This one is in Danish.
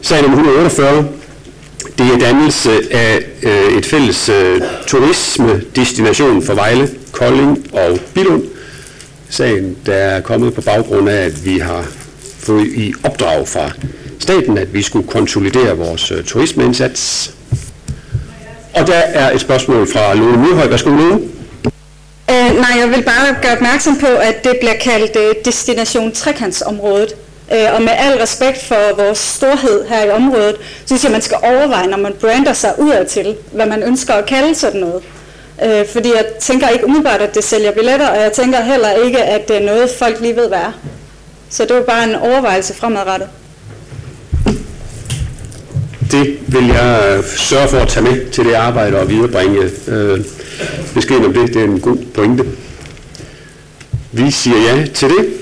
Sag nummer 148. Det er dannelse af et fælles turismedestination for Vejle, Kolding og Billund. Sagen, der er kommet på baggrund af, at vi har fået i opdrag fra staten, at vi skulle konsolidere vores turismeindsats. Og der er et spørgsmål fra Lone Myrhøj. Værsgo, Lone. Nej, jeg vil bare gøre opmærksom på, at det bliver kaldt Destination Trekantsområdet. Og med al respekt for vores storhed her i området, synes jeg, man skal overveje, når man brander sig udadtil, hvad man ønsker at kalde sådan noget. Fordi jeg tænker ikke umiddelbart, at det sælger billetter, og jeg tænker heller ikke, at det er noget, folk lige ved, hvad er. Så det var bare en overvejelse fremadrettet. Det vil jeg sørge for at tage med til det arbejde og viderebringe beskeden om det. Det er en god pointe. Vi siger ja til det.